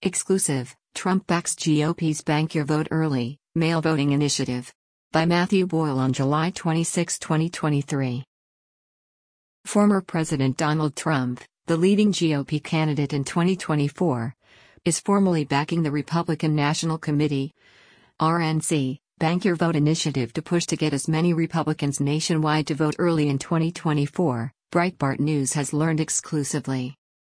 Exclusive, Trump backs GOP's Bank Your Vote Early, Mail Voting Initiative. By Matthew Boyle on July 26, 2023. Former President Donald Trump, the leading GOP candidate in 2024, is formally backing the Republican National Committee, RNC, Bank Your Vote initiative to push to get as many Republicans nationwide to vote early in 2024, Breitbart News has learned exclusively.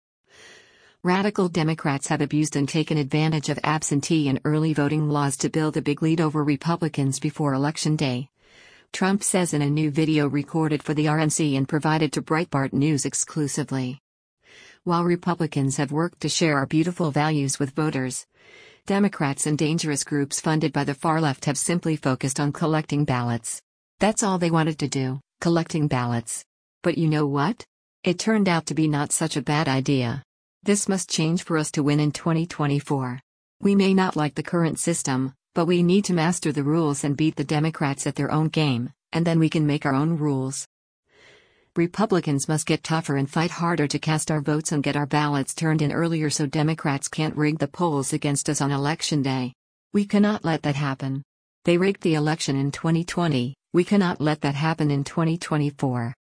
Radical Democrats have abused and taken advantage of absentee and early voting laws to build a big lead over Republicans before Election Day, Trump says in a new video recorded for the RNC and provided to Breitbart News exclusively. While Republicans have worked to share our beautiful values with voters, Democrats and dangerous groups funded by the far left have simply focused on collecting ballots. That's all they wanted to do, collecting ballots. But you know what? It turned out to be not such a bad idea. This must change for us to win in 2024. We may not like the current system, but we need to master the rules and beat the Democrats at their own game, and then we can make our own rules. Republicans must get tougher and fight harder to cast our votes and get our ballots turned in earlier so Democrats can't rig the polls against us on Election Day. We cannot let that happen. They rigged the election in 2020, we cannot let that happen in 2024.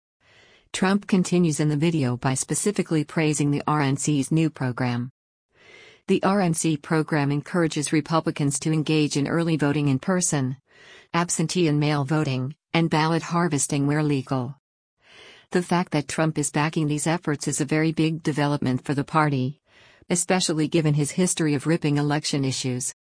Trump continues in the video by specifically praising the RNC's new program. The RNC program encourages Republicans to engage in early voting in person, absentee and mail voting, and ballot harvesting where legal. The fact that Trump is backing these efforts is a very big development for the party, especially given his history of ripping election issues.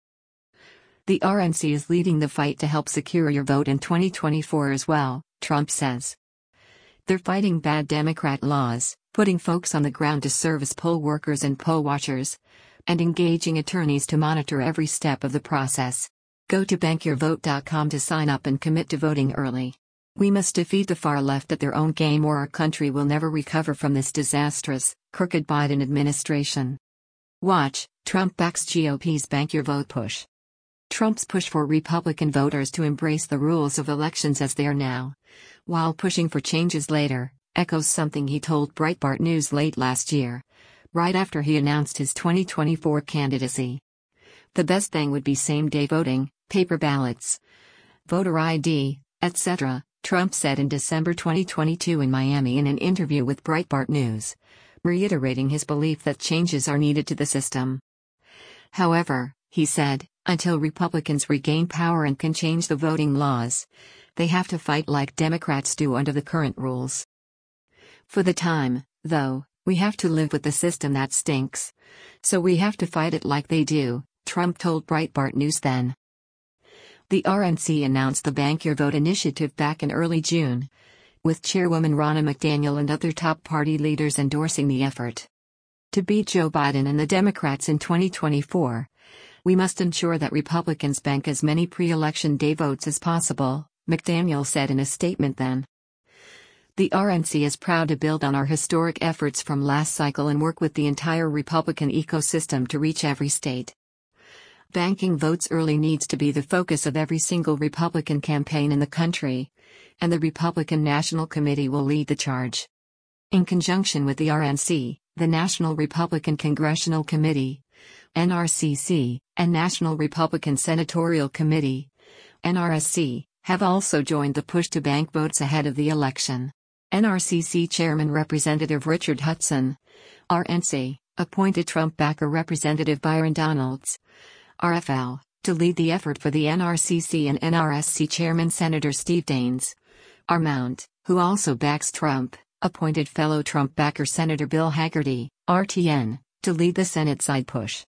The RNC is leading the fight to help secure your vote in 2024 as well, Trump says. They're fighting bad Democrat laws, putting folks on the ground to serve as poll workers and poll watchers, and engaging attorneys to monitor every step of the process. Go to bankyourvote.com to sign up and commit to voting early. We must defeat the far left at their own game or our country will never recover from this disastrous, crooked Biden administration. Watch, Trump backs GOP's Bank Your Vote push. Trump's push for Republican voters to embrace the rules of elections as they are now, while pushing for changes later, echoes something he told Breitbart News late last year, right after he announced his 2024 candidacy. The best thing would be same-day voting, paper ballots, voter ID, etc., Trump said in December 2022 in Miami in an interview with Breitbart News, reiterating his belief that changes are needed to the system. However, he said, until Republicans regain power and can change the voting laws, they have to fight like Democrats do under the current rules. For the time, though, we have to live with the system that stinks. So we have to fight it like they do, Trump told Breitbart News then. The RNC announced the Bank Your Vote initiative back in early June, with Chairwoman Ronna McDaniel and other top party leaders endorsing the effort. To beat Joe Biden and the Democrats in 2024, we must ensure that Republicans bank as many pre-election day votes as possible, McDaniel said in a statement then. The RNC is proud to build on our historic efforts from last cycle and work with the entire Republican ecosystem to reach every state. Banking votes early needs to be the focus of every single Republican campaign in the country, and the Republican National Committee will lead the charge. In conjunction with the RNC, the National Republican Congressional Committee, NRCC, and National Republican Senatorial Committee, NRSC, have also joined the push to bank votes ahead of the election. NRCC Chairman Representative Richard Hudson, RNC, appointed Trump backer Representative Byron Donalds, RFL, to lead the effort for the NRCC and NRSC Chairman Senator Steve Daines, RMount, who also backs Trump, appointed fellow Trump backer Senator Bill Hagerty, RTN, to lead the Senate side push.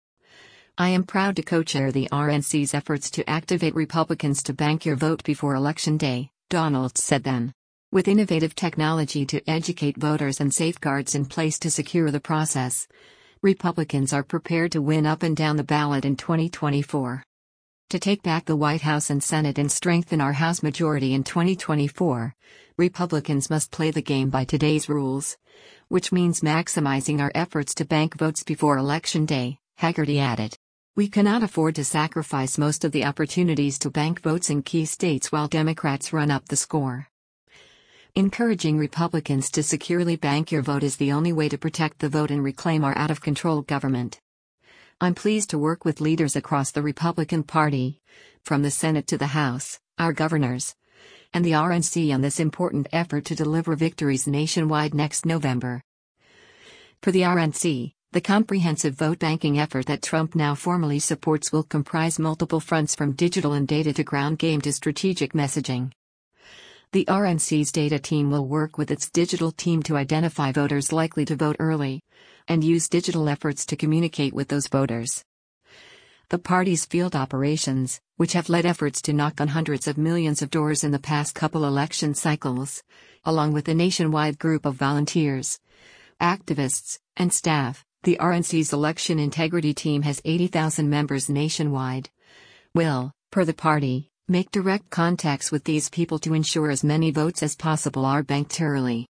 I am proud to co-chair the RNC's efforts to activate Republicans to bank your vote before Election Day, Donalds said then. With innovative technology to educate voters and safeguards in place to secure the process, Republicans are prepared to win up and down the ballot in 2024. To take back the White House and Senate and strengthen our House majority in 2024, Republicans must play the game by today's rules, which means maximizing our efforts to bank votes before Election Day, Hagerty added. We cannot afford to sacrifice most of the opportunities to bank votes in key states while Democrats run up the score. Encouraging Republicans to securely bank your vote is the only way to protect the vote and reclaim our out-of-control government. I'm pleased to work with leaders across the Republican Party, from the Senate to the House, our governors, and the RNC on this important effort to deliver victories nationwide next November. For the RNC, the comprehensive vote banking effort that Trump now formally supports will comprise multiple fronts from digital and data to ground game to strategic messaging. The RNC's data team will work with its digital team to identify voters likely to vote early, and use digital efforts to communicate with those voters. The party's field operations, which have led efforts to knock on hundreds of millions of doors in the past couple election cycles, along with a nationwide group of volunteers, activists, and staff, the RNC's election integrity team has 80,000 members nationwide, will, per the party, make direct contacts with these people to ensure as many votes as possible are banked early.